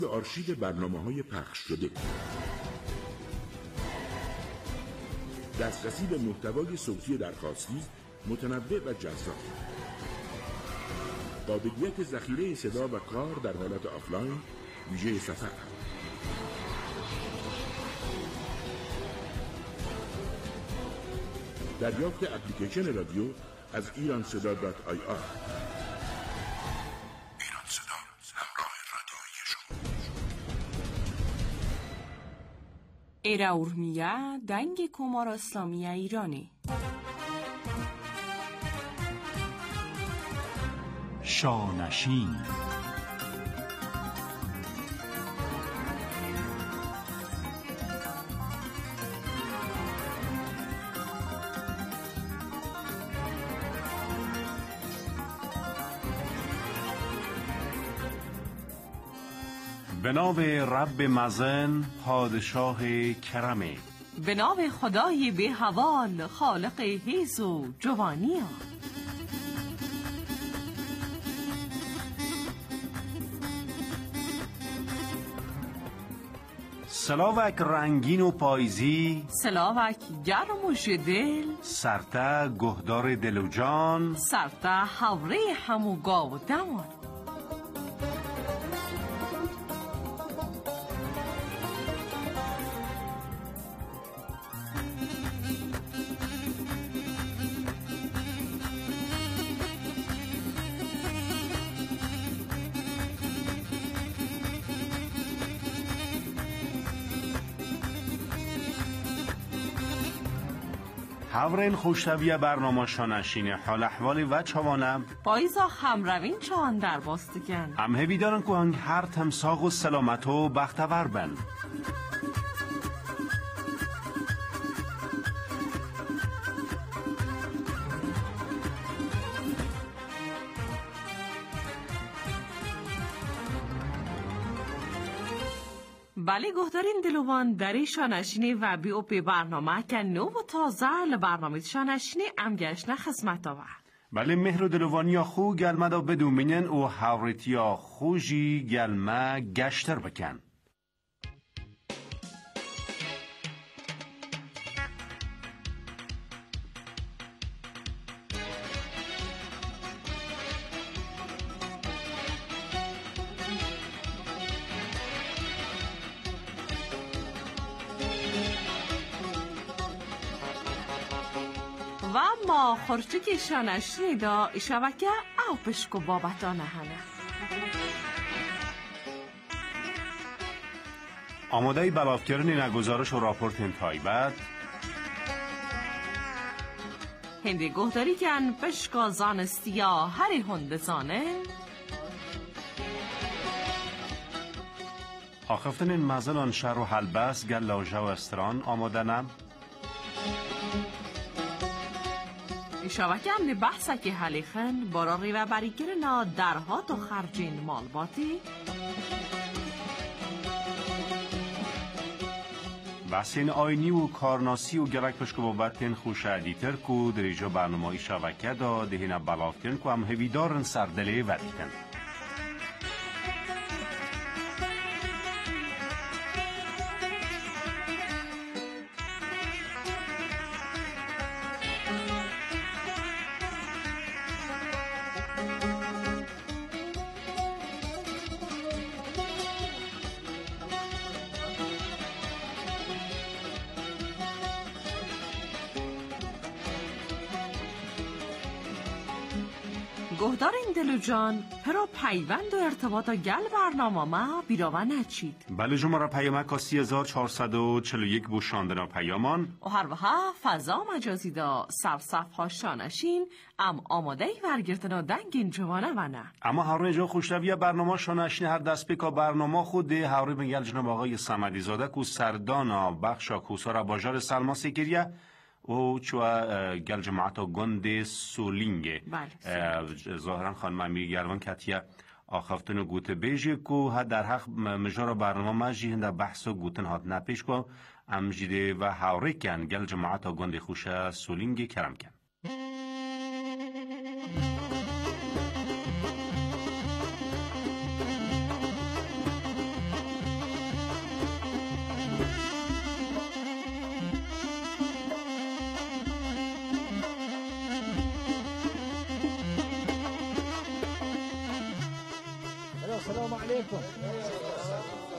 به آرشیو برنامه‌های پخش شده. دسترسی به محتوای صوتی درخواستی متنوع و جذاب. قابلیت ذخیره صدا و کار در حالت آفلاین ویژه سفر. دریافت اپلیکیشن رادیو از ایرانصدا.ir. ایرانصدا، همراه رادیویی شما. ایراورمیه دنگ کمار اسلامی ایرانی. شانشین. به نام رب مزن پادشاه کرمه، به نام خدای بی حوال خالق حیز و جوانیا. سلاوک رنگین و پایزی، سلاوک گرم و جدل، سرته گهدار دل و جان، سرته حوره همو گاو و دمان. هاورین خوشتویه برنامه شانشینه حال احوال و چوانم پاییزا همروین چوان در باستگن ام همی دارن که هنگ هر تمساق و سلامت و بختور بند. بله گهدارین دلوان در شانشینی و بیو به برنامه که نو و تازه لبرنامه شانشینی ام گشنه خدمت آورد. بله مهر و دلوانیا خو گلمه دا بدومینن و حورتیا خوشی گلمه گشتر بکن. و ما خورچکی شانشینی دا شبکه او پشکو بابتانه هنه. آماده بلافکرنی نگزارش و راپورت انتهایی بعد هنده گهداری کن پشکا زانستیا هری هنده زانه آخفتن این مزن آن شهر و حلبس گل لاجه و استران آماده نم شبکه هم بحثه که حلیخن براری و بریگرنا درهات و خرجین مالباتی بحثین آینی و کارناسی و گرک پشکو بابتین خوش ادیتر کو در ایجا برنامه شبکه دا دهین بلافکرن کو هم هویدارن سردله وریتن. گهدار این دلو جان پرا پیوند و ارتباط گل برنامه ما بیراوه نچید. بله جمعه پیامک کا 3441 بوشاندنا پیامان و هر وها فضا مجازی دا سرصف ها شانشین ام آماده ای ورگرتنا دنگ این جوانه و نه. اما هر اینجا خوشتویه برنامه شانشین هر دست بکا برنامه خوده هوری بگل جناب آقای صمدی زاده کو سردانا بخشا کوسارا باجار سلما سکریه و چوا گل جماعتا گند سولینگه ظاهرا خانم امیر گروان کتیه آخفتن و گوته بیجه که در حق مجارا برنامه مجی هنده بحث و گوتن هات نپیش که امجیده و حوره کن گل جماعتا گند خوشه سولینگه کرم کن.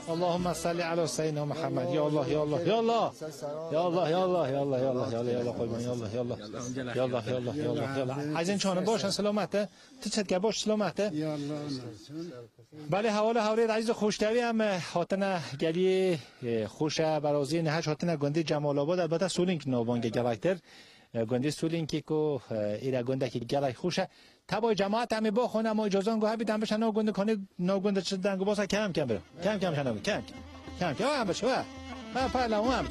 اللهم صل علی سیدنا محمد. یا الله یا الله یا الله یا الله یا الله یا الله یا الله یا الله یا الله قربان یا الله یا الله یا الله یا الله یا الله یا الله. از این چانه باشن سلامته. تو چت باش سلامته. یا الله. بله حواله هاورید عزیز خوشتوی هم هاتنه گلی خوش برازی نهش هاتنه گنده جمال آباد البته سولینک نوبانگ گلکتر گنده سولینکی کو ایرا گنده کی گلک خوشه تبای جماعت همه با خونه ما اجازه گو هبیدن بشن نو گنده کنه نو گنده چدن گو باسا کم کم برو کم کم شنو کم هم بشه ها پالا هم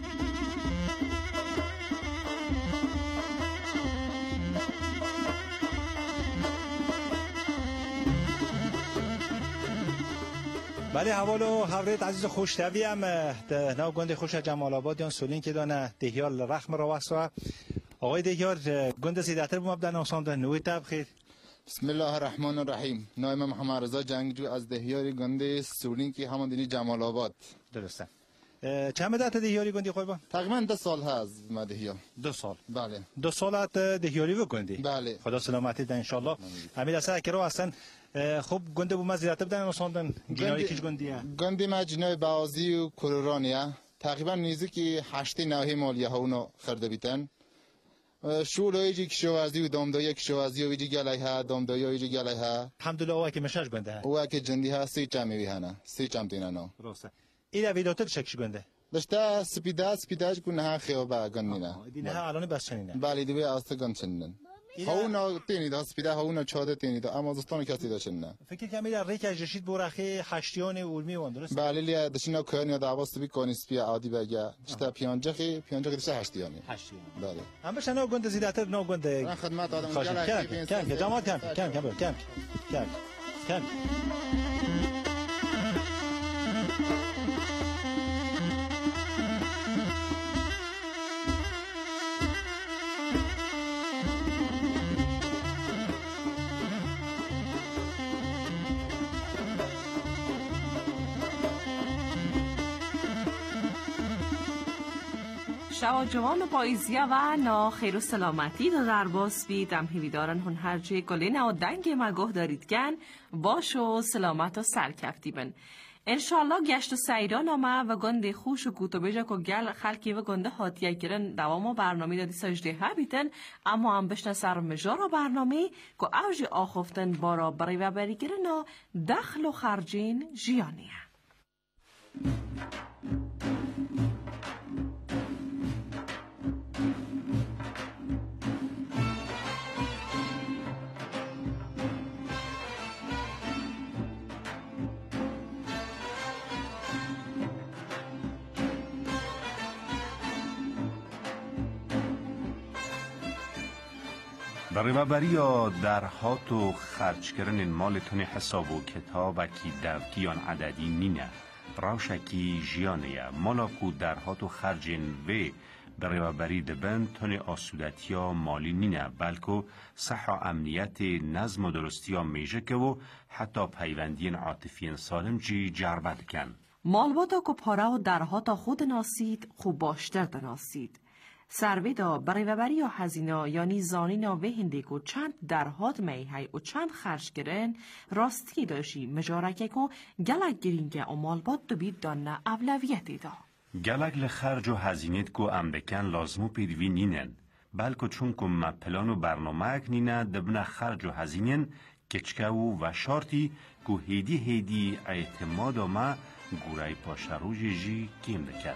بله حوالو حضرت عزیز خوشتوی هم نو گنده خوش جمال آباد یان سولین که دانه دهیار رحم رو واسه آقای دهیار گنده سیداتر بوم ابدن آسان نوی تب خیر. بسم الله الرحمن الرحیم. نام محمد رضا جنگجو از دهیار گنده سولین که همان دینی جمال آباد. درسته. چند مدت دهیاری گندی قربان؟ تقریبا 2 سال هست ما دهیار. 2 سال. بله. 2 سالت دهیاری بگندی؟ بله. خدا سلامتی ده ان شاء الله. امید است که رو اصلا خوب گنده بو مزیت بدن آساندن جنایی کیش گندیه. گندی ما جنای بازی و کرورانیه. تقریبا نزدیک 8 9 مالیه ها اونو خرده بیتن. شولایی کشاورزی و دامداری کشاورزی و ویجی گلایها دامداری و ویجی گلایها. الحمدلله او که مشاش گنده ها. او که جندی ها 3 چمی ویهانا 3 چم دینانا. درسته. اینا ویداتر چکش گنده. داشته سپیداش کنه ها خیابه گندینا. دینه الان بس چنینه. بله دیگه است گندشنن. هاونا تینی دا سپیده هاونا چاده تینی دا اما دستان کسی داشتن. فکر کنم میره ریک اجشید برخه هشتیان علمی وان درست؟ بله لیا داشتن کارنیا دا واسه بی کنی سپی عادی بگه. شتا پیانجخی داشته هشتیانی. بله. هم بشه نو گنده زیادتر نو گنده. من خدمت آدم کم جماعت کم. شوا جوان پاییزیه و نا خیر و سلامتی در باس بید ام هیویدارن هون هرچه گلینه و دنگ مگوه دارید گن باش و سلامت و سرکفتی بن انشالله گشت و سیران آمه و گنده خوش و گوتو بیجا که گل خلکی و گنده حاتیه گرن دوام و برنامه دادی سجده ها بیتن اما هم بشن سر مجار برنامه که اوج آخفتن بارا برای و بری گرن و دخل و خرجین جیانیه. برابری یا درهات و خرج کردن مالتون حساب و کتاب کی دفکیان عددی نینه روشکی جیانه مالاکو درهات و خرجین و برابری دبن تون آسودتیا مالی نینه بلکه صح و امنیت نظم و درستیا میشه که و حتی پیوندین عاطفی سالم جی جربت کن مالباتا که پاره و درهات خود ناسید خوب باشتر دناسید سرویدا برای وبری یا هزینه یعنی زانینا و هندگو چند درهات میهای و چند خرج گرن راستی داشی مجارکه که گلک گرینگه و مالبات دو بید دانه اولویتی دا گلک لخرج و هزینت کو ام بکن لازمو پیدوی نینن بلکه چون که مپلان و برنامه اک نینه دبن خرج و هزینن کچکه و شارتی که هیدی اعتماد ما گورای پاشروج جی کم دکن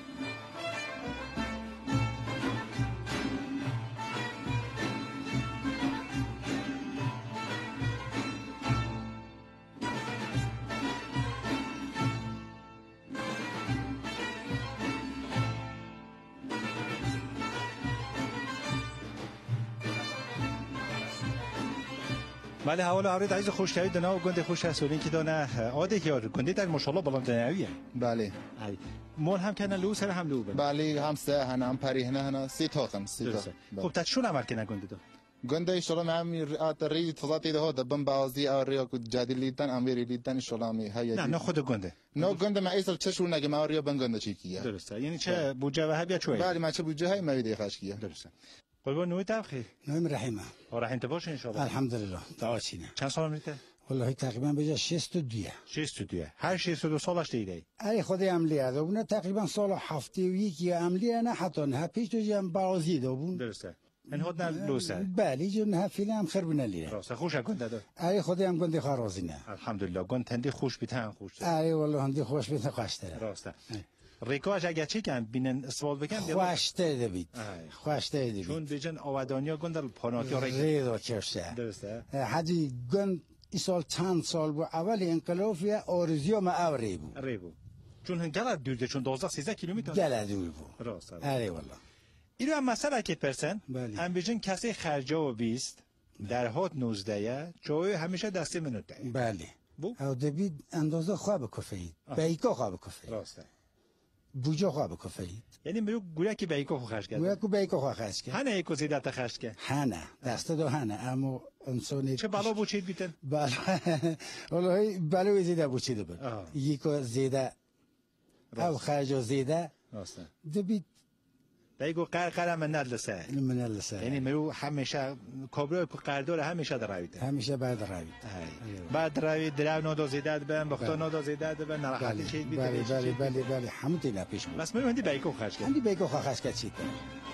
بله حواله هاورید عزیز خوشتوی دنا و گنده خوش هستولین که دانه عاده یار گنده در ماشاءالله بلند نویه بله مول هم کنن لو سر هم لو بله هم سه هنم پری هنه 3 تاقم 3 تا خب تشون عمل کنه گنده دو گنده ایشالا معمی رید تضاتی ده ده بم بازی آریا کو جدی لیدن امری لیدن ایشالا می هایی نه خود گنده نه گنده ما ایسل چشون نگه ما آریا بن گنده چی کیه درسته یعنی چه بوجه و هبیا چوی بله ما چه بوجه های ما ویدی خاش کیه درسته قربان نوی تبخیر نویم رحیمه رحیم باشه ان شاء الله الحمدلله دعا چینه چند سال میته والله تقریبا بجا 62 هر 62 سالش دیده ای خود عملیه دابونه تقریبا سال 71 عملیه نه حتی نه پیش تو جم برازی دابون درسته این هات نه لوسه بله جو نه فیلم خرب نلیه راسته خوش گنده داد ای خود هم گنده خارازی نه الحمدلله گند تندی خوش بیتن خوش ای والله هندی خوش بیتن خوشتره راسته ریکاش اگه چی کن بینن سوال بکن خوشته دبید خوشته دبید چون بیجن آودانیا گندل پاناکی ریدو کرشه درسته حدی گند این سال چند سال بود اول انقلاب یا آرزویا ما اوری بود چون گلد دورده چون 12-13 کیلومتر گلد دور بود راسته اره والله اینو هم مسئله که پرسن بله. بیجن کسی خرجا و 20 در هات 19 چوی همیشه دستی منو ده بله بو او دبید اندازه خواب کفید بیکا خواب کفید راسته بوجا خواب کفید یعنی میرو گویا که بیکا خو خرج کرد گویا که بیکا خواه خرج کرد هنه یکو زیده تا خرج کرد هنه دست دو هنه اما انسانی چه بالا بوچید بیتن بله والله بلوی زیده بوچیده بود یکو زیده او خرج زیده راسته دبید بیگو قرقره من ندلسه من لسه یعنی میرو همیشه کابرای قردور همیشه دراویده همیشه بعد روید بعد روید درو نادو زیده بن بختا نادو زیده بن نراحتی چید بیتن بله همون دینا پیش بود بس میرو هندی بیکو خرج کرد هندی بیکو خواه خرج کرد چی کنه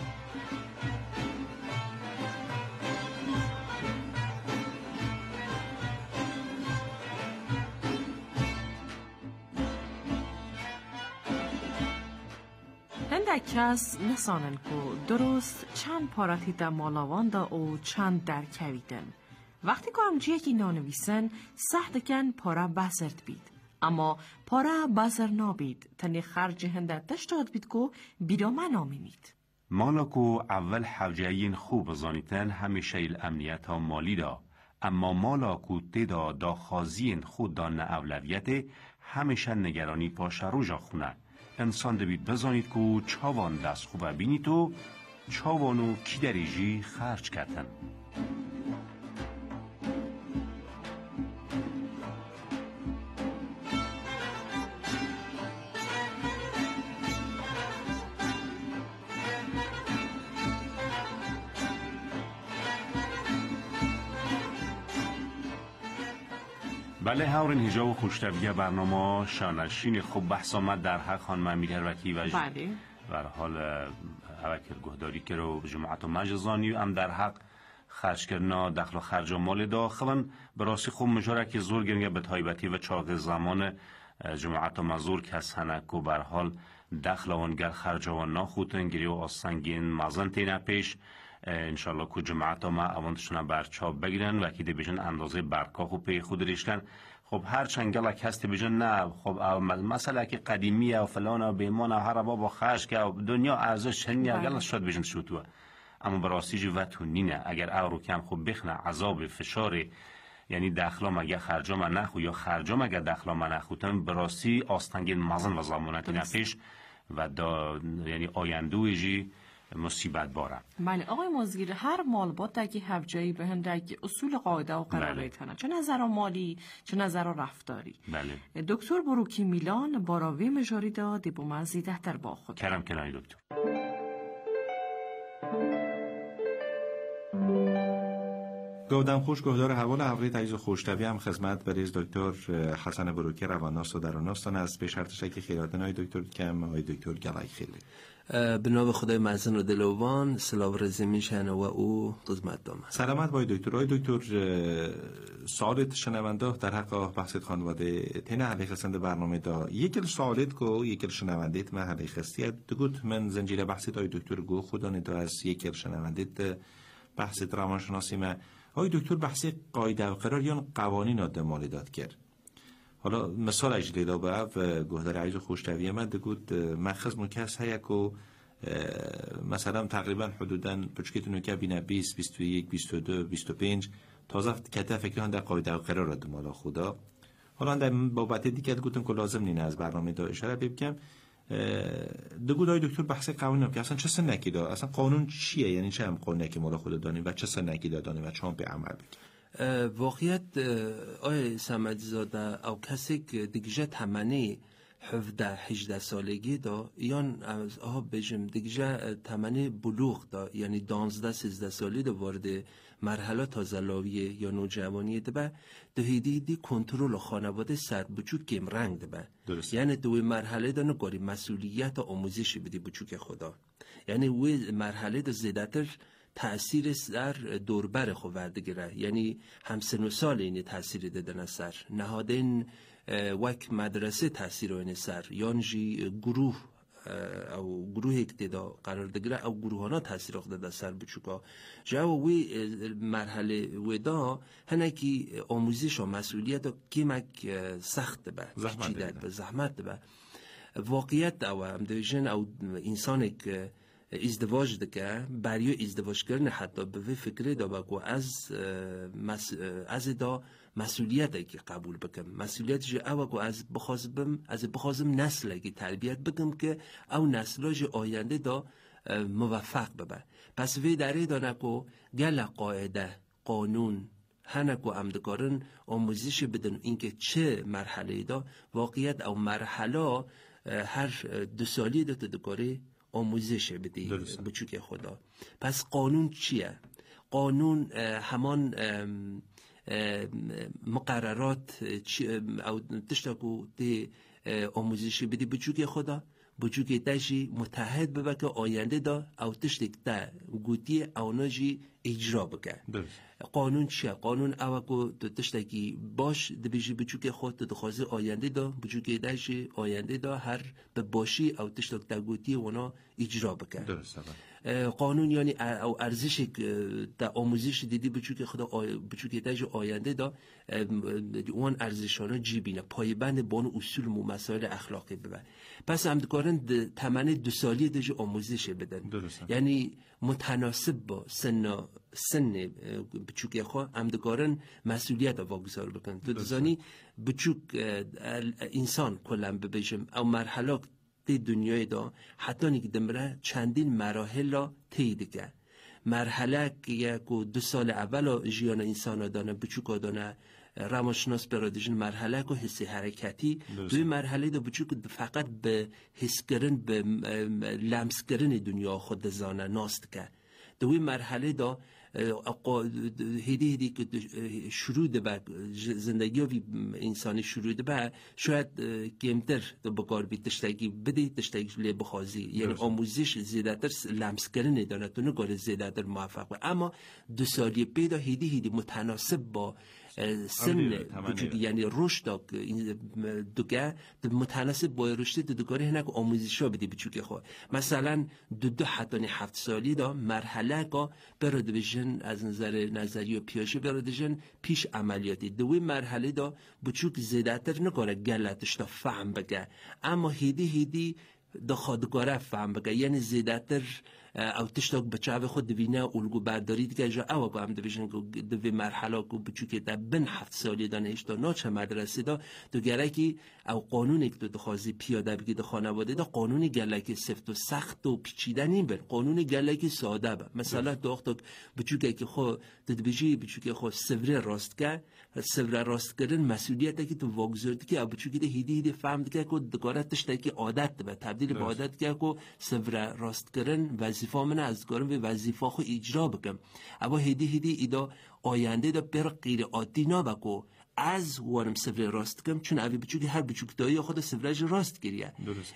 هندک کس نسانن که درست چند پاراتی در مالاوان دا او چند در کویدن. وقتی که همچه یکی نانویسن سخت کن پارا بسرد بید. اما پارا بسر نابید تنی خرج هنده تشتاد بید که بیرا من آمینید. مالا کو اول حوجهین خوب زانیتن همیشه الامنیت ها مالی دا اما مالا کو تدا دا خازین خود دان اولویت همیشه نگرانی پاش روژا خونه انسان دبید بزانید که چاوان دست خوبه بینید و چاوانو کی دریجی خرج کردن بله هاورین هجا و خوشتبیه برنامه شانشین خوب بحث آمد در حق خانم امیر وکی و بله بر حال اوکر گهداری که رو جماعت و مجزانی هم در حق خرج کردن دخل و خرج و مال داخلا براستی خوب مجاره که زور گرنگه به تایبتی و چاق زمان جماعت و مزور کس هنک و بر حال دخل آنگر خرج و ناخوتن گری و آسنگین مزن تینه پیش انشالله که جماعت ما اوانتشون برچاب بگیرن و که دی بیشن اندازه برکا خوب پی خود ریشتن خب هر چنگل هست بیشن نه خب مسئله که قدیمیه و فلان و بیمان و هر بابا خرج که دنیا ارزش چنین گل شد بیشن شوتوه اما براستی جو وتونینه اگر او رو کم خوب بخنه عذاب فشار یعنی دخلا مگه خرجا من نخو یا خرجا مگه دخلا من نخوتن براستی آستنگین مزن و زمانتی نفیش و یعنی آیندوی جی مصیبت باره. بله آقای مزگیر هر مال با تاکی هفجایی به هندگی اصول قاعده و قراره تنه چه نظر مالی چه نظر رفتاری. بله. دکتر بروکی میلان باراوی مجاری دادی با مزیده در با خود. کرم کنانی دکتر. گودم خوش گهدار حوال حوری تایز خوشتوی هم خدمت بریز دکتر حسن بروکی رواناست و دراناستان از به شرطش که خیراتن های دکتر کم های دکتر گلای خیلی به نام خدای محسن و دلوان سلام رزی میشن و او خدمت دارم. سلامت بای دکتر. آی دکتر سوالت شنونده در حق بحث خانواده تنه علی خستند برنامه دا یکل سوالت کو یکل شنوندیت من علی خستی دگوت من زنجیره بحث آی دکتر گو خودانه دا از یکل شنوندیت بحث روانشناسی ما آی دکتر بحث قاعده و قرار یا قوانین مالی داد کرد. حالا مثال اجلی دا به و گهدار عیز خوشتویه من دگود مخص مکس هیا که مثلا تقریبا حدوداً پچکتونو که بینه 20, 21, 22, 25 تازه کته فکران در قاعده و قرار داد مالا خدا. حالا در بابت دیگه گفتم که لازم نینه از برنامه دا اشاره ببکم دگود آی دکتر بحث قوانین که اصلا چه سنکی دا اصلا قانون چیه یعنی چه هم قانونی که مالا خدا دانیم و چه سنکی دا دانیم و چه هم به عمل بکن واقعیت آی سمدی زاده او کسی که دیگه تمنی 17-18 سالگی دا یان از بجم دیگه تمنی بلوغ دا یعنی 12-13 سالی دا وارد مرحله تازه‌لاویه یا نوجوانی ده هیدی کنترل خانواده سر بچوک کم رنگ ده یعنی دوی مرحله دا نگاری مسئولیت آموزشی بدی بچوک خدا یعنی وی مرحله دا زیادتر تأثیر در دوربر خو وردگیره یعنی همسن و سال اینی تأثیر دادن سر نهادین وک مدرسه تأثیر این سر یانجی گروه او گروه اقتدا قرار دگیره او گروهانا تأثیر داده سر بچوکا جا وی مرحله ودا هنکی آموزش و مسئولیت و کمک سخت به زحمت به واقعیت او هم دویجن او انسانی که ازدواج دکه برای ازدواج کردن حتی به فکر دا بگو از دا مسئولیتی که قبول بکم مسئولیتش او که از بخوازم نسل که تربیت بکم که او نسلاج آینده دا موفق ببه پس وی داره دانه که گل قاعده قانون هنکو امدکارن آموزش بدن اینکه چه مرحله دا واقعیت او مرحله هر 2 سالی دا تدکاره آموزش بدی بچوک خدا پس قانون چیه؟ قانون همان مقررات او تشتاکو دی آموزش بدی بچوک خدا بچوک تشی متحد ببه که آینده دا او تشتک تا گوتی او ناجی اجرا بکن قانون چیه؟ قانون او که تشتکی باش دبیجی بچوک خود تدخوازی آینده دا بچوک تشی آینده دا هر به باشی او تشتک تا گوتی اونا اجرا بکن قانون یعنی او ارزش تا آموزش دیدی بچوک خدا بچوک تشی آینده دا اون ارزشانا جیبینه پایبند بانو اصول و مسائل اخلاقی ببن پس همدکارن تمن 2 سالی دجی آموزش بدن یعنی متناسب با سن بچوک خواه همدکارن مسئولیت واگذار بکن دوزانی بچوک انسان کلن ببیشم او مرحله تی دنیای دا حتی نیک دمره چندین مراحل را تیید که مرحله که 2 سال اول جیان انسان دانه بچوک دانه روانشناس برادشن مرحله که حسی حرکتی دوی مرحله دا بچوک فقط به حس کردن به لمس کردن دنیا خود زانه ناست که دوی مرحله دا هیدی که شروع به زندگی و انسانی شروع به شاید کمتر بکار بی تشتگی بده تشتگی لی بخوازی یعنی آموزش زیادتر لمس کردن دانه تو نگاره زیادتر موفق به اما 2 سالی پیدا هیدی متناسب با سن وجودی یعنی رشد دوگه متناسب با رشد دوگاره هنک آموزش ها بدی بچوک خود مثلا 2 حتی 7 سالی دا مرحله که برادویژن از نظر نظری و پیاشه برادویژن پیش عملیاتی دوی مرحله دا بچوک زیادتر نگاره گلتش تا فهم بگه اما هیدی دا خودگاره فهم بگه یعنی زیادتر او تشتاک بچه خود دوینه اولگو بردارید که جا او هم دویشن که دوی مرحله که بچوکه دا بن 7 سالی دانه دا ناچه مدرسه دا دو گره که او قانونی که دو خوازی پیاده بگی دا خانواده دا قانونی گله که سفت و سخت و پیچیده نیم بر قانونی گله که ساده با مثلا دو اختا بچوکه که خود دویجی بچوکه خود سفره راست که سفره راست کردن مسئولیت که تو واگذارد که او بچوکه دا هیدی فهمد که دکاره تشتاکی عادت با تبدیل به عادت که سفره راست کردن وظیفه من از کارم به وظیفه خو اجرا بکم اما هیدی ایدا آینده دا پر غیر عادی نبکو از وارم سفره راست کم چون اوی بچوک هر بچوک دایی خود سفرهش راست گریه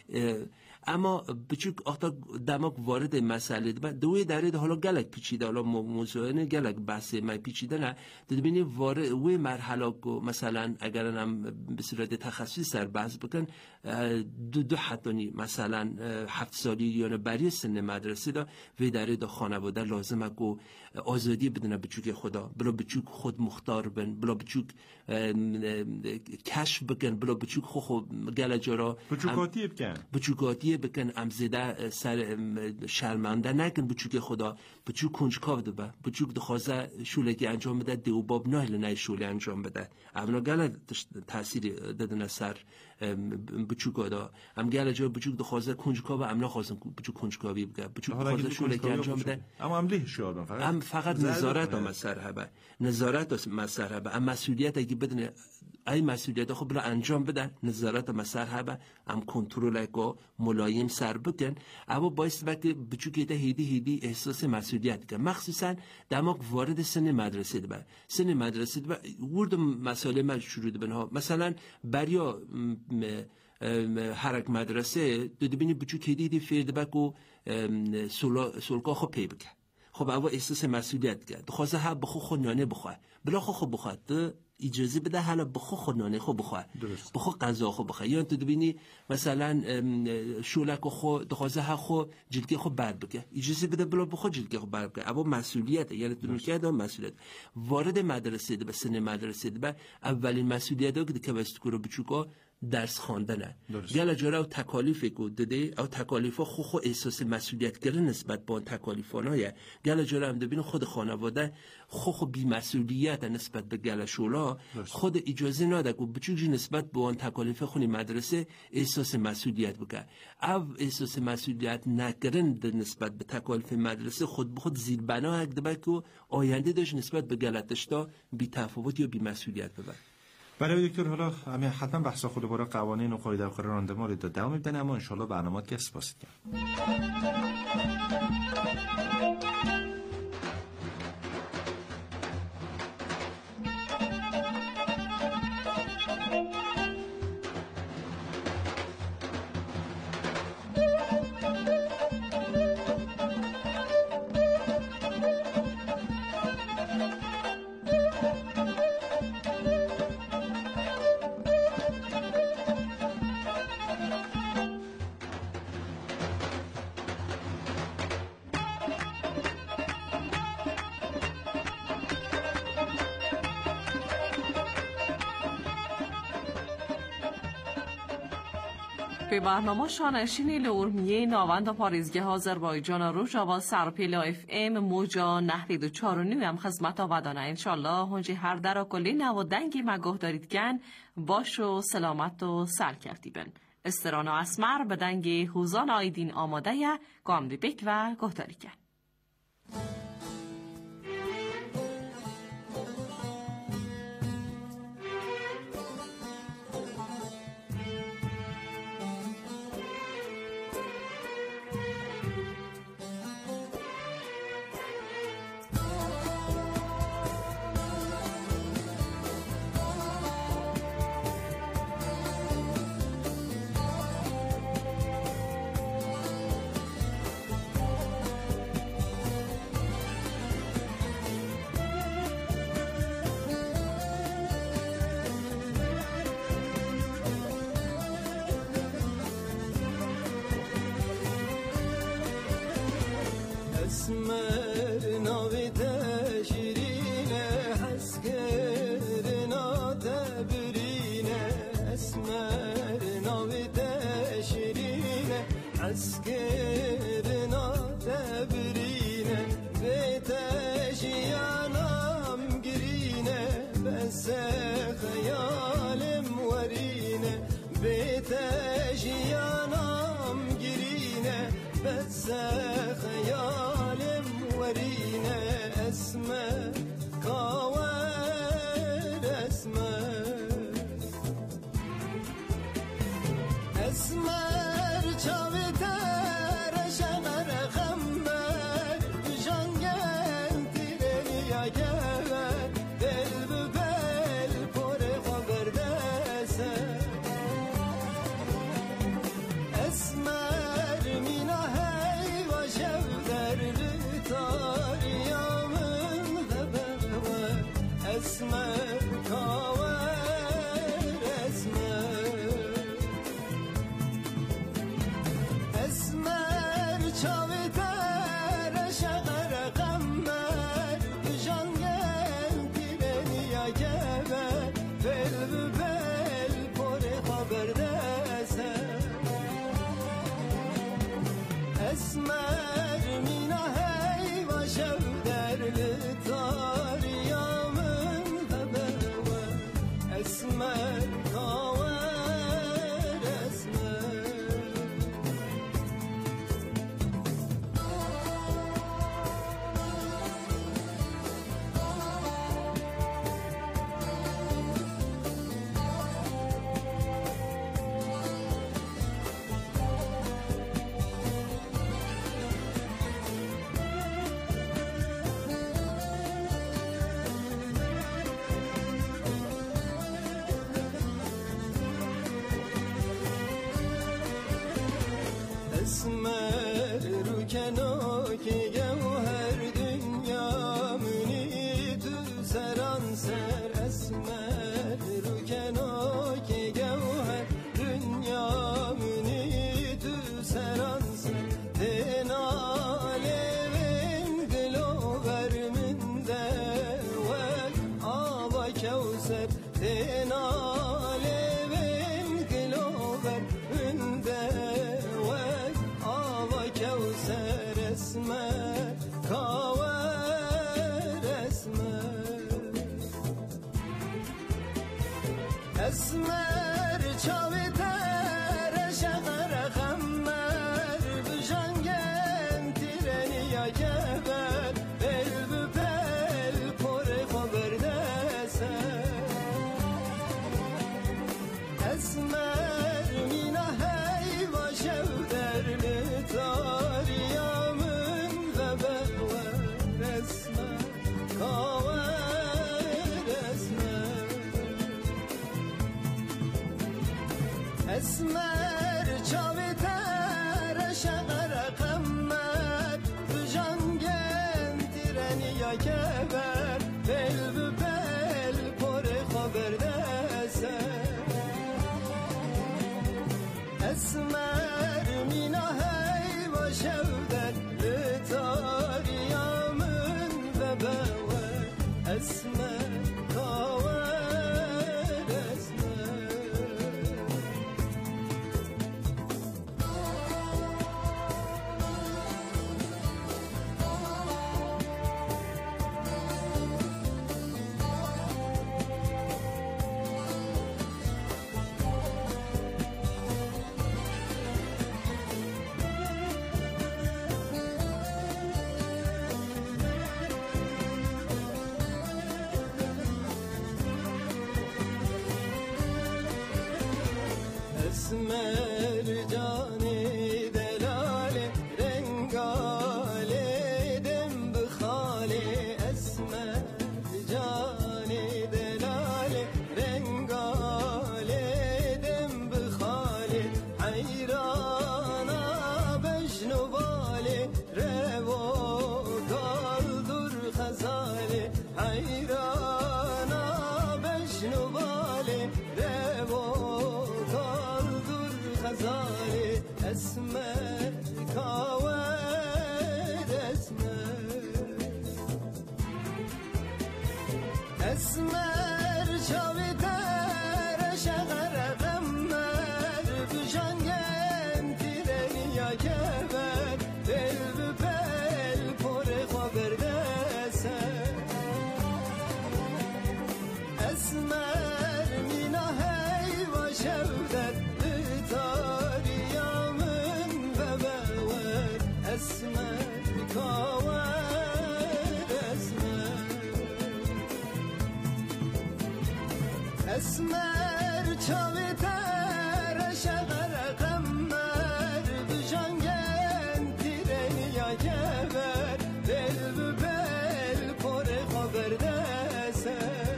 اما بچوک آختا دماغ وارد مسئله دوی داره حالا گلک پیچیده حالا موضوعه گلک بحث من پیچیده نه ببینی وارد وی مرحله کو مثلا اگر هم به صورت تخصصی سر بحث بکن 2 حتی مثلا 7 سالی یا برای سن مدرسه دا وی داره دا خانواده لازمه کو آزادی بدونه بچوک خدا بلا بچوک خود مختار بن بلا بچوک کشف بکن بلا بچوک خو گله جارا بچوکاتی بکن امزده سر شرمنده نکن بچوک خدا بچوک کنجکاو ده بچوک دخوازه شولگی انجام بده دیو باب نایل نه شوله انجام بده اونا گله تاثیر دادن سر بچوک دا هم گله جا بچوک دخوازه کنجکاو امنا خوازن بچوک کنجکاوی بگه بچوک دخوازه شولگی انجام بده اما عملیه شیار فقط نظارت مسئله نظارت مسئله اما مسئولیت اگه بدن ای مسئولیت خود را انجام بده، نظارت مسئله هبه هم کنترل که ملایم سر بکن. اما باعث که بچوکیت هیدی احساس مسئولیت کن، مخصوصا دماغ وارد سن مدرسه ده. سن مدرسه ده ورد مسئله من شروع ده ها. مثلا بریا حرک مدرسه دو بینی بچوکیدی فیدبک و سولکا خو پی بکن. خب اول احساس مسئولیت کرد. خواسته ها بخو خونانه بخواه. بلا خو بخواد. اجازه بده حالا بخو خونانه خو بخواه. بخو غذا خو بخواه. یا تو ببینی مثلا شولک خو خواسته ها خو جلگی خو بعد بکه. اجازه بده بلا بخو جلگی خو بعد بکه. اول مسئولیت یعنی تو میگه مسئولیت. وارد مدرسه ده به سن مدرسه ده اولین مسئولیت رو که واسه کورو بچوکا درس خواندنه. گله جوره او تکالیف کو داده او تکالیفا خو احساس مسئولیت گرفتن نسبت به اون تکالیفانایه. گله جوره هم ببین خود خانواده خو بی مسئولیت نسبت به گله شولا خود اجازه نده کو بچوجی نسبت به اون تکالیف خونی مدرسه احساس مسئولیت بکنه. او احساس مسئولیت نکردن نسبت به تکالیف مدرسه خود به خود زیربنا هکده کو آینده داشت نسبت به گلتش تا بی تفاوت یا بی مسئولیت ببر. برای دکتر حالا همه حتما بحثا خود برای قوانین و قاعده و راندمان رو داده میدن، اما انشالله برنامه که اسپاست کنم. به برنامه شانشین لورمیه ناوند پاریزگه آذربایجان روژاوا سرپیل اف ام موجا نهری دو 4.9 هم خدمت آودانه. انشالله هنجی هر در کلی نو دنگی مگاه دارید گن باش و سلامت و سر کردی بن. استران و اسمر به دنگ حوزان آیدین آماده یا گامدی بک و گهداری گن. اسمر رو کناک گوهر دنیا منی تو سران سر اسمر رو کناک گوهر دنیا منی تو سران سر تناله من دلوبر من دوک آبا کوسر تناله من دلوبر من دوک آبا کوسر اسمر کاور اسمر اسمر چاوی تر شغر خمر بجنگن تیرنی یا کبر بل بپل پر خبر دسر اسمر مینا هی باشه در لطاریامن و بور اسمر کاور اسمر اسمر چاوی تر شغر قمر بجنگن تیرنی یا کبر بل بپل پر خبر دسر اسمر مینا هی باشه در لطاریامن و بور اسمر کاور اسمر اسمر جانی دلاله رنگاله دم بخاله اسمر جانی دلاله رنگاله دم بخاله حیرانا بجنو باله رو کالدور خزاله حیرانا بجنو باله رو خزاله اسمر کاور اسمر اسمر چاوی تر شغر قمر بجنگن تیرنی یا کبر بل بپل پر خبر دسر اسمر مینا هی باشه در لطاریامن و بور اسمر کاور اسمر اسمر چاوی تر شغر قمر بجنگن تیرنی یا کبر بل بپل پر خبر دسر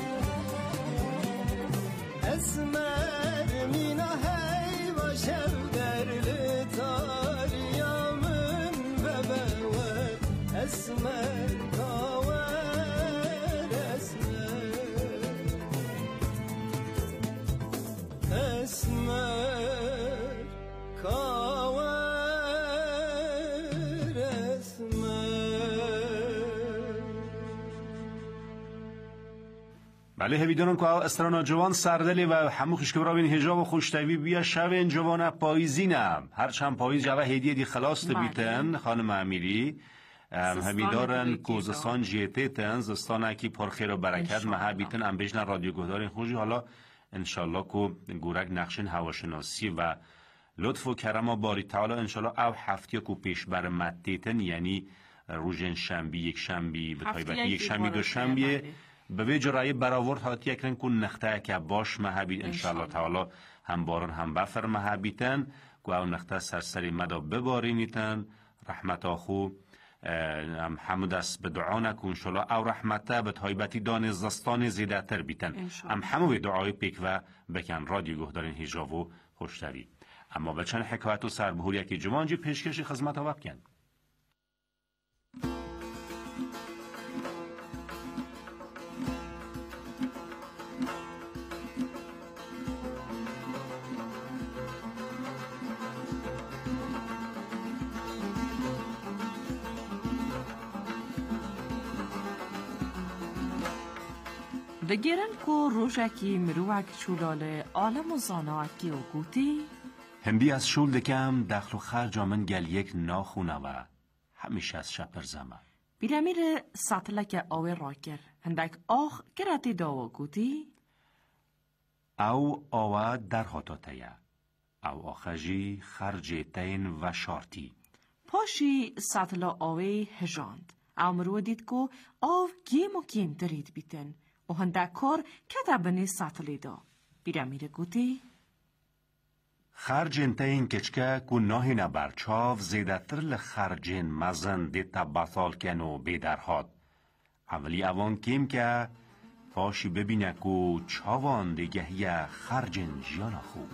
اسمر مینا هی باشه در لطاریامن و بور اسمر کاور اسمر اسمر کاور اسمر بله هویدانم که استرانا جوان سردلی و همو خشکبرا بین هجاب و خوشتوی بیا شب این جوان پاییزینم هرچند پاییز جوه هدیه دی خلاص بیتن خانم امیری همیدارن کوزستان جیته تن زستانه کی پرخیر و برکت مها بیتن ام بجن رادیو گهدارین خوشی حالا انشالله کو گورک نقشن هواشناسی و لطف و کرم باری تعالی انشالله او هفته کو پیش بر مدتیتن یعنی روزن شنبه یک شنبه به تایبت یک شنبه دو شنبه به وجه رای برآورد هات یکرن کن نخته که باش مهبید انشالله تعالی هم باران هم بفر مهبیتن گو او نخته سرسری مدا ببارینیتن رحمت آخو هم دست به دعا نکن انشالله او رحمته به تایبتی دان زستان زیده تر بیتن هم همو به دعای پیک و بکن رادیو گهدارین هجاو خوشتری اما بچن حکایت و سربهوری که جوانجی پیشکشی خدمت ها بکن. دگرن کو روشکی مروک چولاله عالم و زاناکی و گوتی هم از شول دکم دخل و خرج من گل یک ناخونه و همیشه از شپر زمه بیرمیر سطلک آوه راکر هندک آخ گراتی داوا گوتی او آوه در خطاتیه او آخجی خرج تین و شارتی پاشی سطلا آوه هجاند او مرو دید کو آو گیم و گیم درید بیتن و هندک کار کتبنی سطلی دا بیرمیر گوتی خرجین تین کچکه کو ناهی نبرچاو زیدتر لخرجین مزن دیتا بطال کنو بیدرهاد اولی اوان کیم که پاشی ببینه کو چاوان دیگهی خرجین جیانا خوب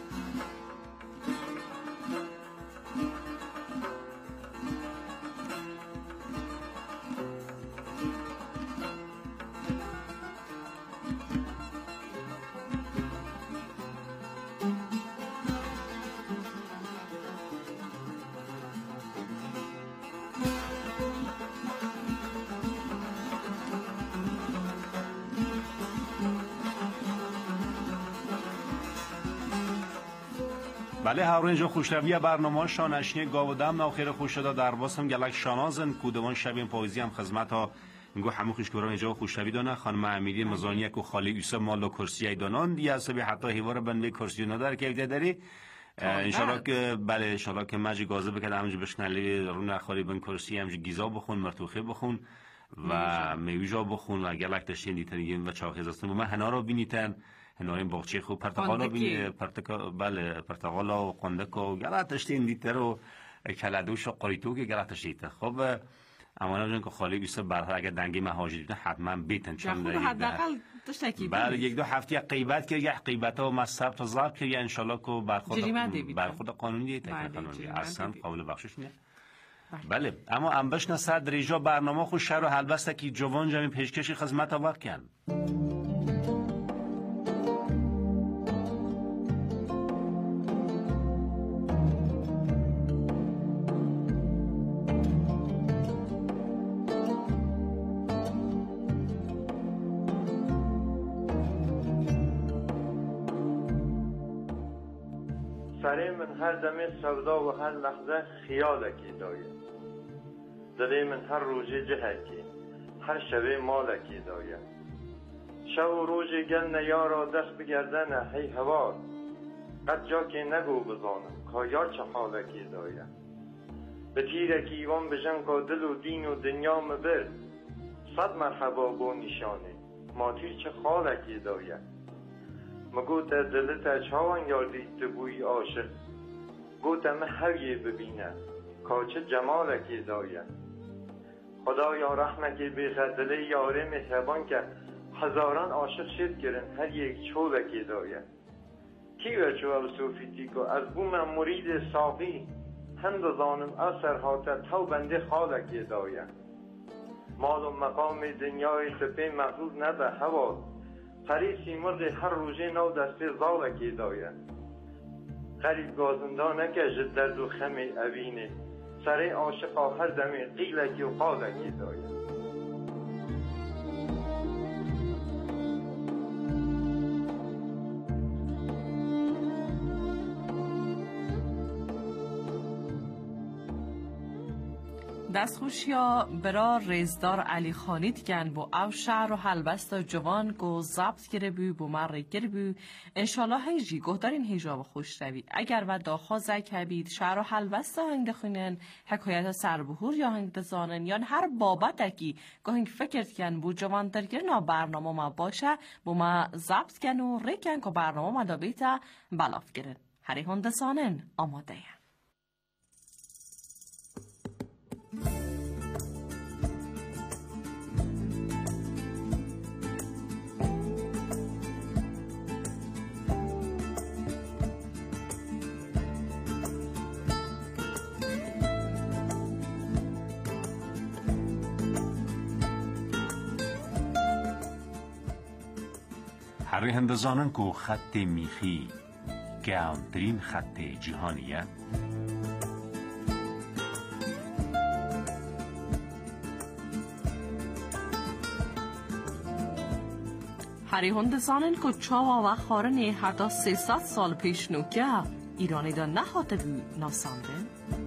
بله هاورین جو خوشلوی برنامه شانشنی گاودم ناخیر خوش شده در واسم گلک شانازن کودوان شبین پاییزی هم خدمت ها اینگو همه خوشگوران اینجا خوشلوی دانه خانم امیلی مزانی کو خالی یوسف مالو کرسی دانان دی حسابی حتی هیوار بنده کرسی نداره که داری ان شاء الله که بله ان شاء الله که ماجی گازه بکد همونجا بشنلی رو نخالی بن کرسی همونجا گیزا بخون مرتوخه بخون و میوجا بخون و گلک تشین دیتن و چاخیز هستن و من هنا رو بینیتن هنویم باغچه خوب پرتقالا بینی بله پرتقالا و قندک و گلاتش دیتر و کلادوش و قریتو که گلاتش دیتر خب اما نمیدونم که خالی بیسته برها اگر دنگی مهاجر دیدن حتما بیتن چون حداقل تشتکی بله یک دو هفته غیبت که یه غیبت ها مصرف تا ضبط که ان شاء الله که برخورد قانونی قانونی اصلا قابل بخشش نیست بله اما انبش نصد ریجا برنامه خوش شهر و حلبسته که جوان جمعی پیشکشی خدمت ها وقت سری من هر دم سودا و هر لحظه خیالکی داید دلی من هر روزی جهکی هر شبه مالکی داید شب و روزی گل نیارا دست بگردن هی هوار قد جا که نگو بزانم که یار چه حالکی داید به تیرکی ایوان بجن که دل و دین و دنیا مبر صد مرحبا بو نشانه ما تیر چه خالکی داید مگوتا دلتا چاوان یاردی تبوی عاشق گوتا من هر یه ببینم که چه جمالکی داید خدایا رحمتی بیخد دلی یاره مهربان که هزاران عاشق شد گرن هر یک چولکی داید کی وچو او صوفیتی که از بو من مرید ساقی هند زانم اثر هاتا تو بنده خالکی داید مال و مقام دنیای سپه محضوظ نده هوا فریسی مرد هر روزه نو دسته زالکی داید غریب گازنده نکشد درد و خم اوینه سره عاشقا هر دمی قیلکی و قالکی داید دستخوشیا برا رزدار علی خانی دیگن با او شهر و حلبست جوان گو زبط گره بی بو مره گره بی انشالله هنجی گهدارین هیجا و خوش روی اگر و داخوا زک هبید شهر و حلبست هنگ دخونن حکایت سربهور یا هنگ دزانن یا هر بابت اکی گو هنگ فکر کن بو جوان درگر نا برنامه ما باشه بو ما زبط کن و ریکن که برنامه ما دا بیتا بلاف گرن هری هندسانن آماده ین. هر هندزانن کو خط میخی گرانترین خط جهانیه. هری هندزانن کو چاوا و خارنه حتی 300 سال پیش نوکه ایرانی دا نخواته بی ناساندن.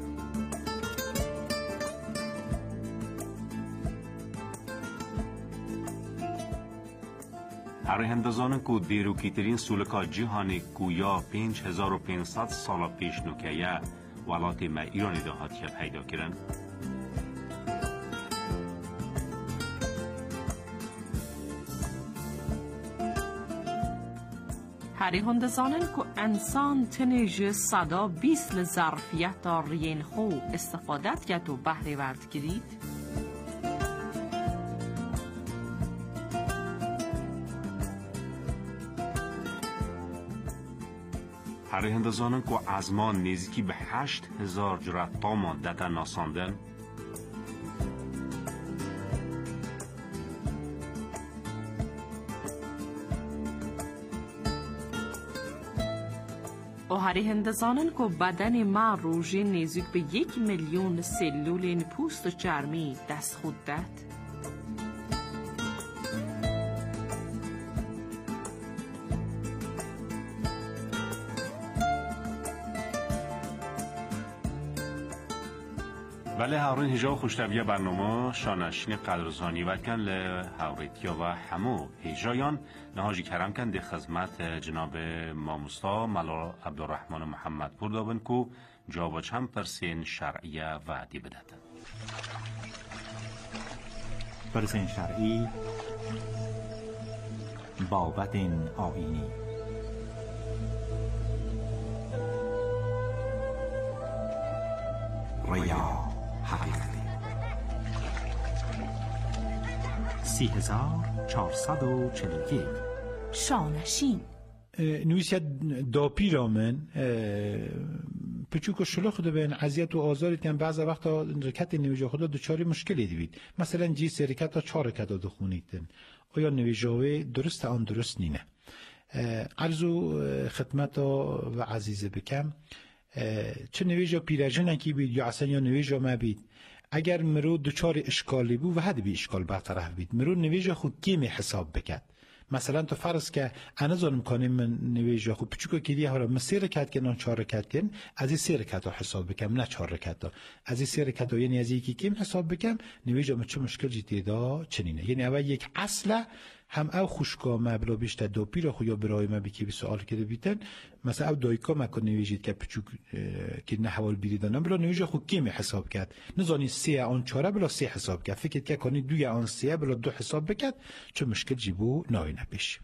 هر هندزانن کو دیروکی ترین سولکا جهانی گویا 5500 سال پیش نوکه ولات ما ایرانی دا هاتیه پیدا کرن. هری هندزانن که انسان تنیج 120 لظرفیت تا رین خو استفادت کرد و بهره ورد گرید. هر هندزانن که ازمان نزدیکی به 8000 جرات تا ماده تا ناساندن. و هری هندزانن که بدن ما روژه نزدیک به 1 میلیون سلول پوست و چرمی دست خود داد. ولی هاورین هجا خوشتویه برنامه شانشین قدرزانی و کن لهاوریتیا و همو هجایان نهاجی کرم کن دی خدمت جناب ماموستا ملا عبدالرحمن محمد پوردابن کو جواب چند پرسین شرعیه و دی بدهد. پرسین شرعی بابت آیینی. ریا حقیقتی 3441 شانشین نویسید داپی رامن پچوک شلوخ دو بین عذیت و آزاری تیم بعض وقتا رکت نویجه خدا دوچاری مشکلی دوید مثلا جی سه رکت ها 4 رکت ها دخونیدن آیا نویجه درست آن درست نینه عرضو خدمت و عزیزه بکم چه نویجه پیرجنه کی بید یا اصلا یا نویجه ما بید اگر مرو دوچار اشکالی بود و حد بی اشکال برطرف بید مرو نویجه خود کیمی حساب بکد مثلا تو فرض که انا ظالم کنیم من نویجه خود پچوکو که دیگه حالا من 3 رکعت کنم 4 رکعت کنم از این 3 رکعت حساب بکم نه 4 رکعت از این 3 رکعت یعنی از یکی کیم حساب بکم نویجه من چه مشکل جدیدا چنینه یعنی اول یک اصله هم او خوشکا مبلا بیشتر دو پیرا خویا برای ما بکی به سوال کرده بیتن مثلا او دایکا مکن نویجید که پچوک که نه حوال بیریدانم بلا نویجه خود کیم حساب کرد نزانی 3 آن 4 بلا 3 حساب کرد فکر که کنی 2 آن 3 بلا 2 حساب بکرد چه مشکل جیبو نای نپیش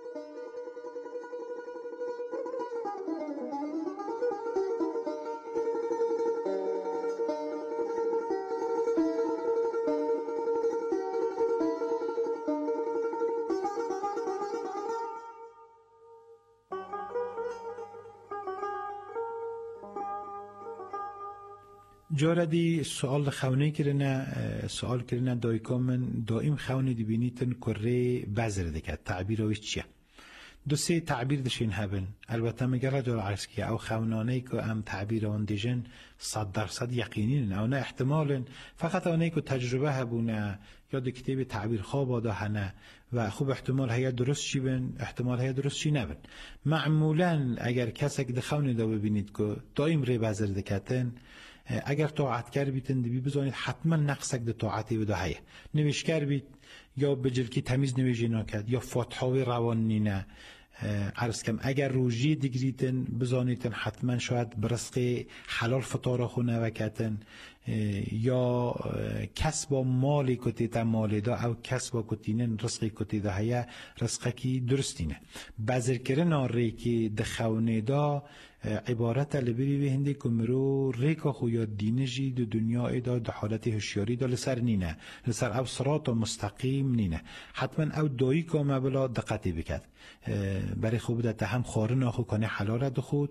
جاردی سوال خونه کرنه سوال کرنه دایکا من دائم خونه دی بینیتن کره بذر دکت تعبیر اوش چیه 2-3 تعبیر دشین هبن البته مگر رجل عرض که او خونانه که ام تعبیر آن دیجن 100% یقینین او نه احتمالن فقط آنه که تجربه هبونه یاد کتاب تعبیر خواب آده هنه و خوب احتمال هیا درست چی بن احتمال هیا درست چی نبن معمولا اگر کسی که خونه دا ببینید که دائم ری بذر دکتن اگر طاعت کر بیتن دی بزنید حتما نقصک د طاعتی بده هی نوشکر بیت یا بجلکی تمیز نویجی نکرد یا فتحاوی روان نینه عرض کم اگر روژی دیگریتن بزانیتن حتما شاید برزق حلال فطار خونه وکتن یا کسب مالی کتیتا مالی دا او کسب کتینن رزقی کتیتا هیا رزقه کی درستینه بذر کرن آره که دخونه دا عبارت لبری به هندی که مرو ریکا خویا دینجی دو دنیا دا دو حالت هوشیاری دا لسر نینه لسر او صراط مستقیم نینه حتما او دایی که مبلا دقتی بکد برای خوب داده هم خارن آخو کنه حلال دو خود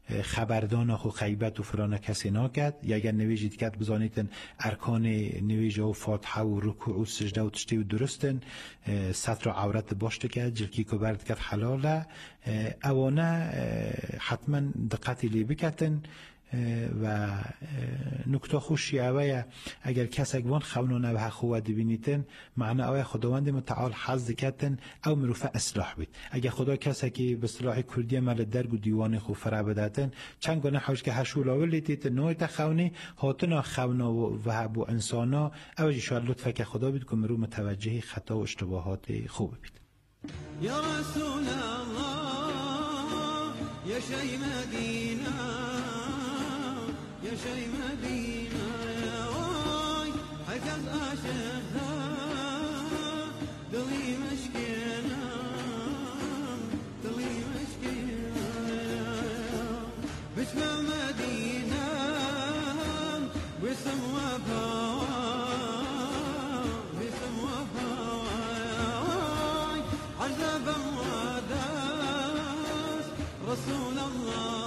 خبردان خو غیبت و فلان کسی نکد یا اگر نویجید کد بزانیتن ارکان نویجه و فاتحه و رکوع و سجده و تشتی و درستن ستر عورت باشته کد جلکی که برد کد حلاله اوانه حتما دقتی لی بکتن و نکته خوشی اوه اگر کس اگوان خونانه و حقوه دبینیتن معنی اوه خداوند متعال حظ کتن او مروفه اصلاح بید اگر خدا کسی که به اصطلاح کردی مل درگ و دیوان خو فرع بداتن چند گونه حوش که هشول اولی تیت نوع تخونی هاتنا خونا و وحب و انسانا اوجی شاید لطفه که خدا بید که مرو متوجه خطا و اشتباهات خوب بید. یا رسول الله یا شی مدینه يا شي مدينة يا واي حجز عاشقها دلي مشكينة دلي مشكينة باسم المدينة واسم وفاء باسم وفاء عجبا وداس رسول الله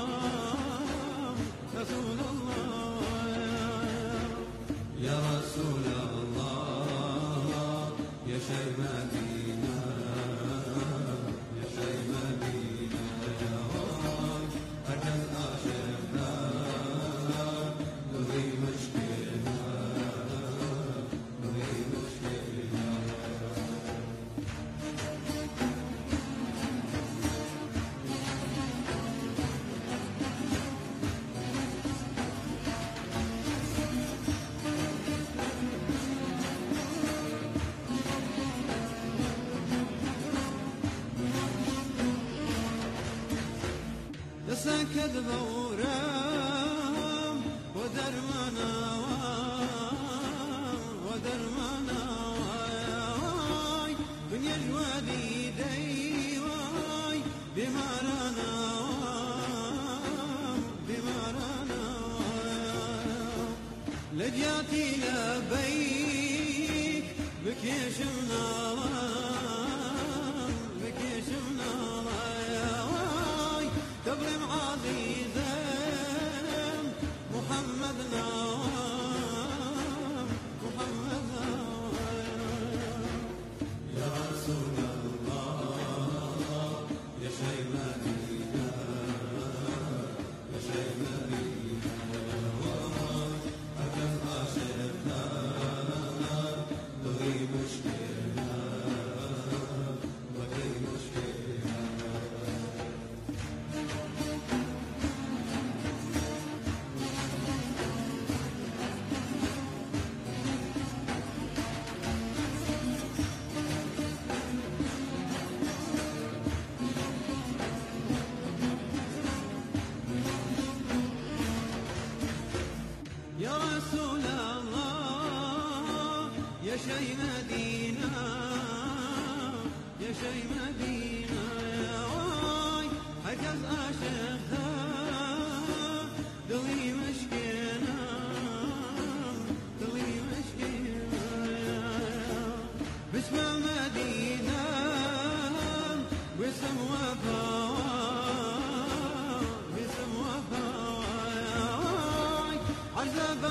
رسول الله يا رسول الله يا شي مدينة يا شي مدينة يا واي أجل عاشقنا نغي مشكلة نغي مشكلة سكت بورام ودرمنا ودرمنا واي دنيا الوادي دي واي بمارنا بمارنا لجاتي لبيك بكيشمنا بكيشمنا تبرم عزيزا محمدنا محمدنا يا رسول الله يا شي مدينة يا شي مدينة أجل عاشقنا نغي مشكلة نغي مشكلة يا رسول الله يا شي مدينة يا شي مدينة يا واي حجز عاشقها دلي مشكينة دلي مشكينة باسم المدينة واسم وفاء باسم وفاء عجبا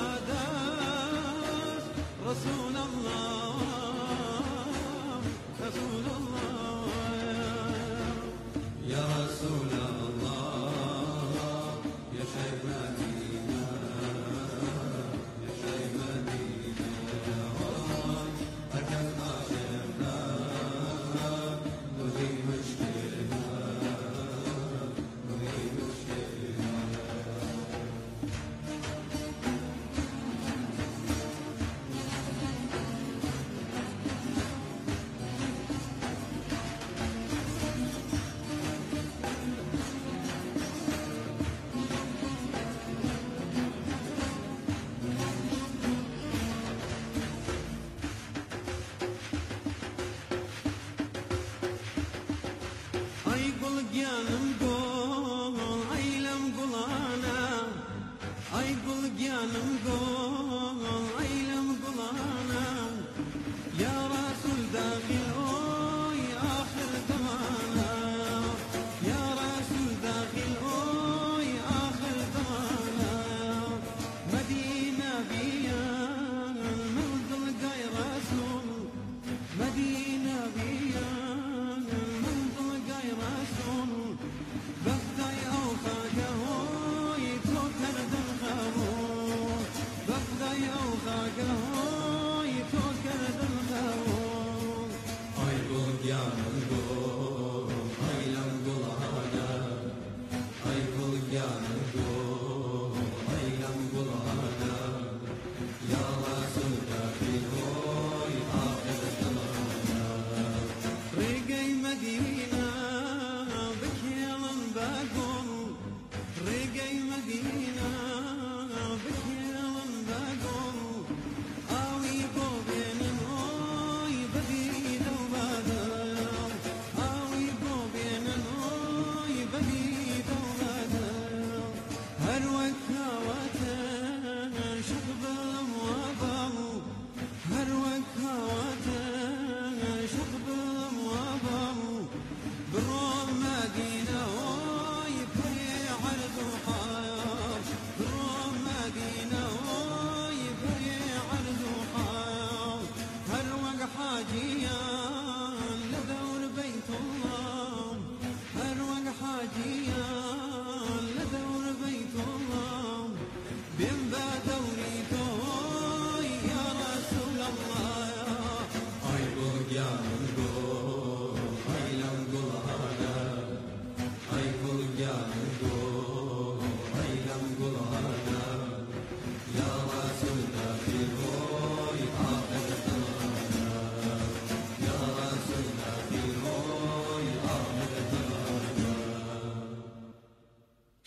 وداس رسول الله رسول الله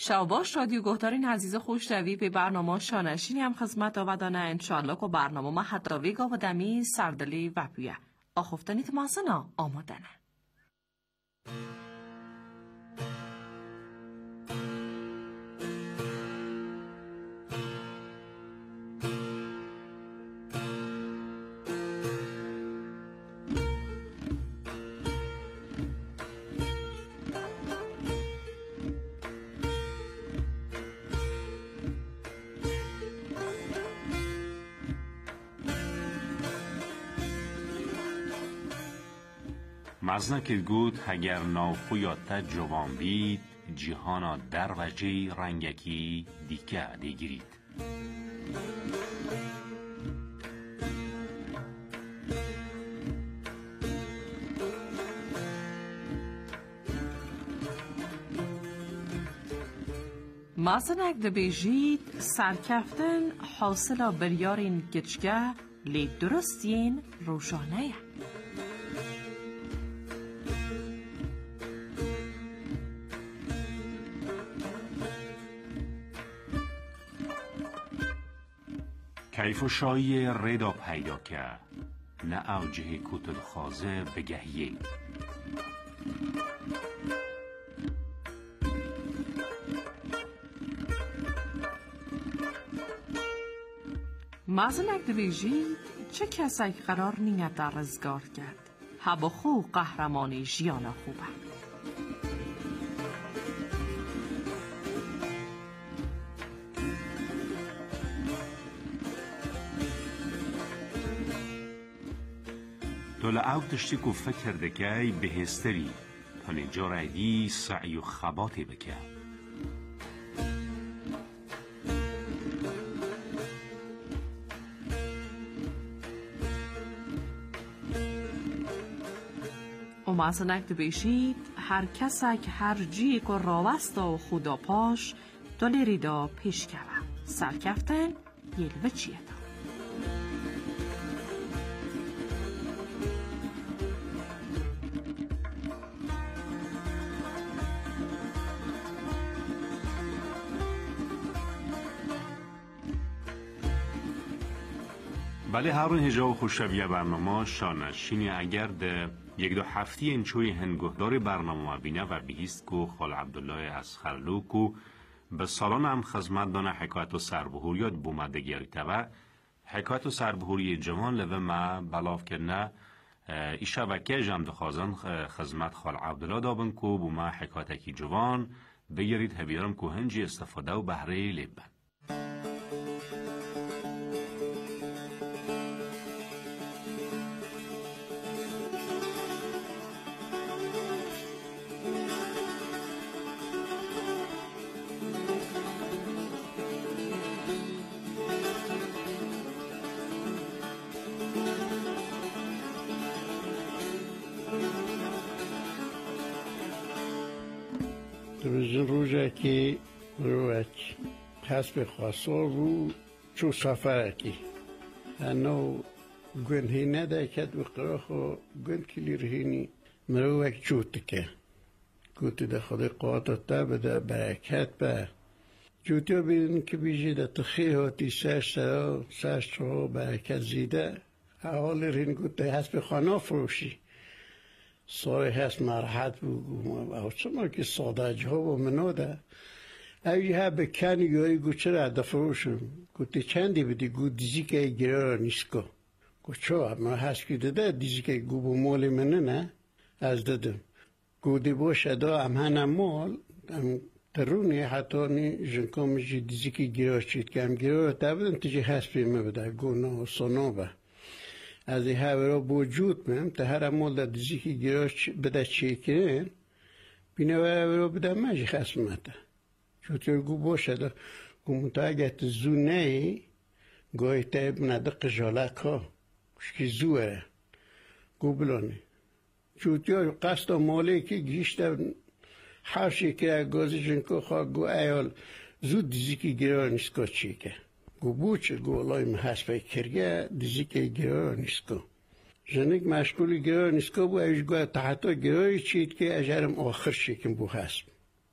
شباش رادیو گهدارین عزیز خوشتوی به برنامه شانشینی هم خدمت آودانه انشالله که برنامه ما حتی ویگا و دمی سردلی و بیه آخفتنیت ماسنا آمادنه. مزنک گود اگر ناپویاتا جوان بید جهانا در وجه رنگکی دیگه دیگرید. مازنک دبیجید سرکفتن حاصلا بریارین گچگه لی درستین روشانه. کیف و شایی ردا پیدا که نه اوجه کتل خوازه بگهیه. مازنک دویجید چه کسی قرار نیت در رزگار کرد هبا خو قهرمانی جیانا خوبه. دول او تشتی که فکر دکی بهستری تا نجا رایدی سعی و خباتی بکه. و مازنک دویجید هر کسی که هر جی که راوستا و خدا پاش دولی ریدا پیش که سرکفتن یلوه چیه دا. بله هرون هجا و خوشویه برنامه شانشینی اگر ده یک دو هفتی انچوی هنگهدار برنامه بینه و بیست که خال عبدالله اسخرلو که به سالان هم خدمت دانه حکایت و سربهوریات بومده گریته و حکایت و سربهوری جوان لوه ما بلاف کنه ای شبکه جمع دخوازن خدمت خال عبدالله دابن که بوما حکایت اکی جوان بگیرید هبیارم که هنجی استفاده و بهره لیبن. روزن روزه که روک حسب خواستار رو چو سفره که انو گنهی نده کد و قراخ و گن کلی رهینی مروک چوت که گوتی ده خود قاطتا بده برکت به جوتی ها بیدن که بیجی ده تخیه هاتی سرش رو برکت زیده حال رهین گوتی حسب خانه فروشی ساره هست مرحت بگو او چما که سادج ها و مناده اوی ها بکنی گوی گو چرا دفروشم گوتی چندی بدی گو دیزی که گره را نیسکو گو چو اما هست که داده دیزی که گو با مال منه نه از دادم گو دی باشه دا هم هنم مال هم ترونی حتی نی جنکامجی دیزی که گره چید که هم گره را تبدن تجی هست بیمه بده گو نا سانا به از این ها را بوجود میم تا هر مال در دیزی که گراش بده چی کنن بینه را بده مجی خسمته چوتر گو باشه دا گو منطقه اگه تزو نهی گوی تایب ندق جالک ها شکی زوره گو بلانه چوتر قصد مالی که گیشته حرشی که گازی جنکو خواه گو ایال زود دیزی که گرا نیست که چی که گو بوچه گو اللای محسبه کرگه دیزی که گرا نیست که جنگ مشغولی گرا نیست که بو ایش گوه تحتا گرایی چید که اجرم آخر شکم بو حسب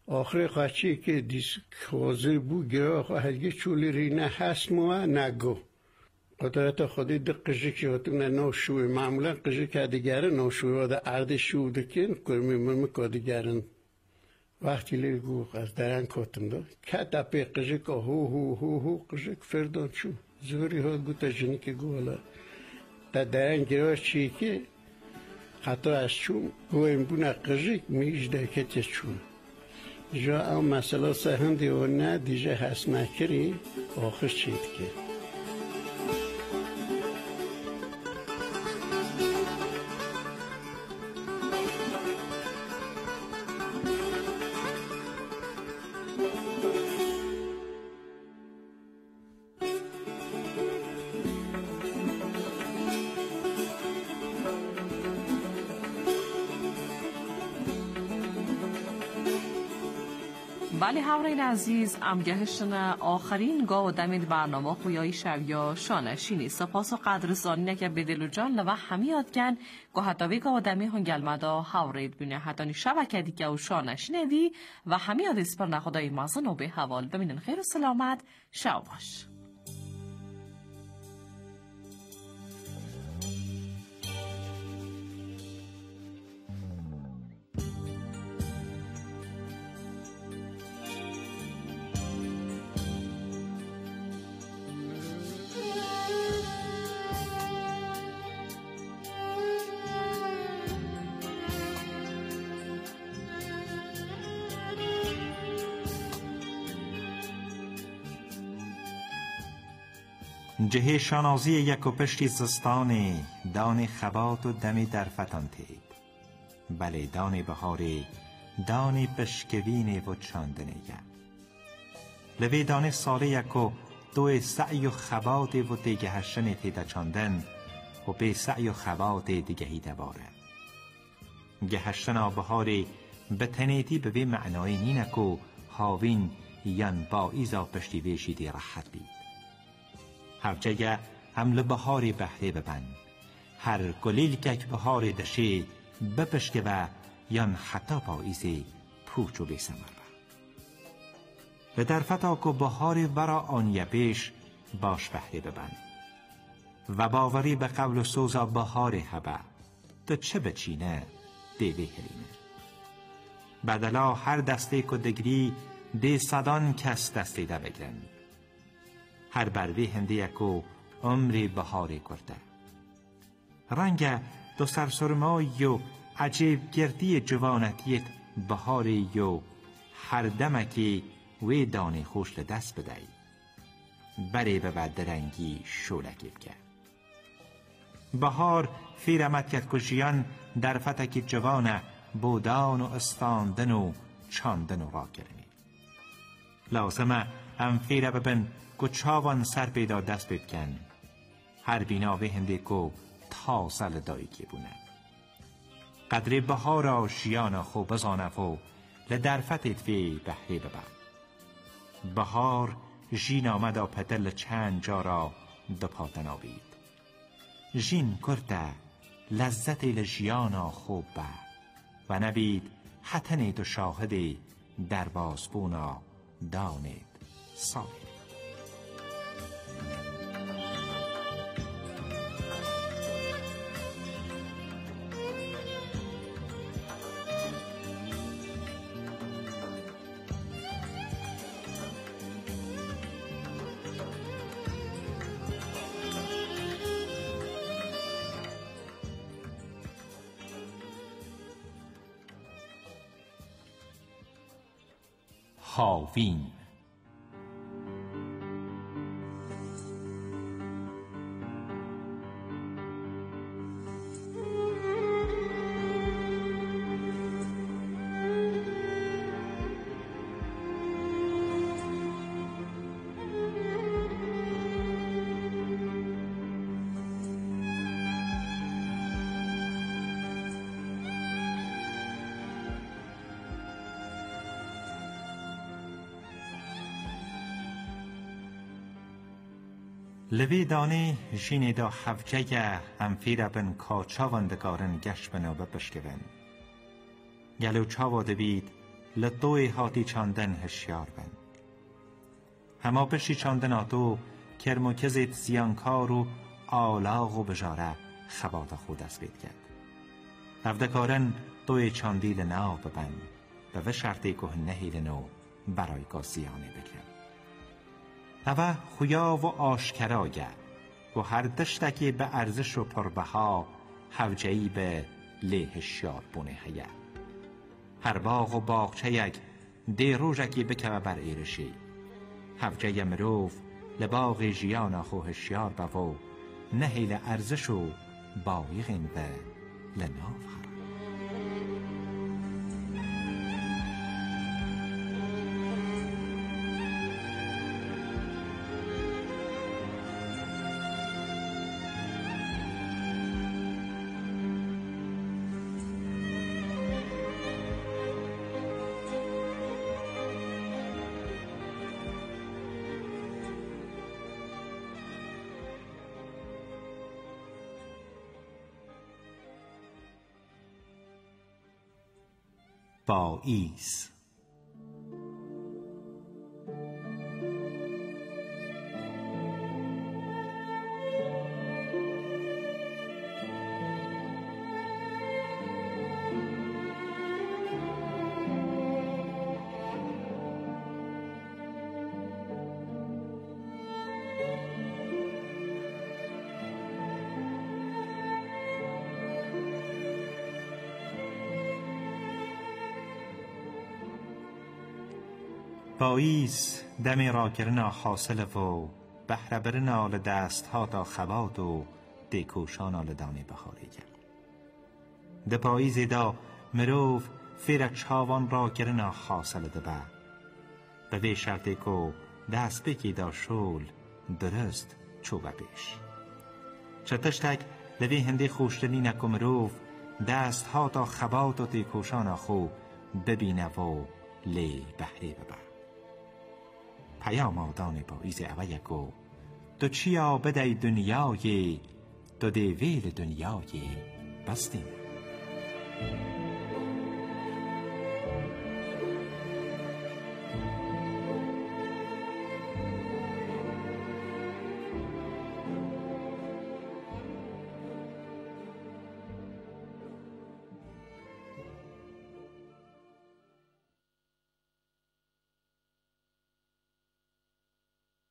آخر قچی که دیس خوزه بو گرا هرگی چولی رینه هست مو نگو قدرت خودی د قجک یاتونه نو شوی معمولا قجک دیگره نو شوی و د ارد شو دکن کرمی مرم که دیگرن وقتی لیگو از درن کتم دو که دپی قجک هو قجک فردان شو زوری ها گوتا جنی که گولا در درن گرا چی که حتی از چون گویم بونه قجک میش دکت چون جا او مسئله سهن دیونه دیجه هست نکری آخر چید که بله همراهین عزیز امگهشتن آخرین گاه و دمید برنامه خویای شویا شانشینی سپاس و قدرسانی که بدل و جان لوه همی یادگن گاه حتاوی گاه و دمی هنگلمدا هاورید بینه حتانی شبکه دیگه و شانشینه دی و همی یاد اسپر نخدای مازن و به حوال بمینن خیر و سلامت شو باش. جهه شانازی یک و پشتی زستان دان خبات و دمی در فتان تید بله دان بهاری دان پشکوین و چاندنه لوی دان ساله یک و دو سعی و خبات و دیگه هشن تیده چاندن و به سعی و خبات دیگهی دواره گهشتن بهاری به تنیتی به معنای نینکو هاوین یان با ایزا پشتی ویشی دی راحت بید هر جگه حمل بهاری بهره ببن هر گلیل که بهاری دشه بپشکه و یان حتی پاییزی پوچ و بیسمر و در فتا که بهاری ورا آنیه بیش باش بهره ببن و باوری به قول و سوزا بهاری هبه تو چه بچینه دیوی هرینه بدلا هر دسته که دگری دی صدان کس دسته ده بگرن هر بروی هنده یکو عمری بهاری کرده رنگ دو سرسرمایی و عجیب گردی جوانتیت بهاری و هر دمکی وی دانی خوش لدست بدهی بری به بدرنگی شولکی بکه بهار فیرمت کرد کشیان در فتکی جوانه بودان و استاندن و چاندن و را کرنی لازمه هم فیره ببن که چاوان سر پیدا دست بکن هر بیناوه هنده که تازل دایی که بونه قدر بهار آشیان خوب بزانف و لدرفتت فی بهره ببن بهار جین آمد و پدل چند جارا دو پاتن آبید جین کرده لذت لجیانا خوب به و نبید حتنید و شاهدی در بازبونا دانید سالید هاوین لوی دانه جین دا حفجه هم فیره بن کا چاواندگارن گشت بنا بپشکون گلو چاواده بید لطوی هاتی چاندن هشیار بن. هما پشتی چاندن آتو کرموکزت زیانکار و آلاغ و بجاره خبات خود از بید کرد. افدکارن توی چاندیل ناو ببن و شرطی که نهیل نو برای که زیانه بکن. اوه خویا و آشکراگه و هر دشتکی به ارزش و پربها حوجهی به لیه شیار بونه هیه. هر باغ و باغچه یک دی روژکی بکه بر ایرشی. حوجه مروف لباغ جیانا خوه شیار بو نهیل ارزش و بایغین به لناف هر. پاییز. پاییز دمی را کرنا حاصل و بحر برنا لدست ها تا خبات و دیکوشان لدانی بخاری کرد. ده پاییز دا مروف فیرک چاوان را کرنا حاصل دبه به وی شرطی که دست بکی دا شول درست چوبه بیش. چتشتک لوی هنده خوشتنی نکو مروف دست ها تا خبات و دیکوشان خو ببینه و لی بحری ببه. پیام آدان پاییز اویکو تو چیا بدهی دنیای تو دیویل دنیای بستیم.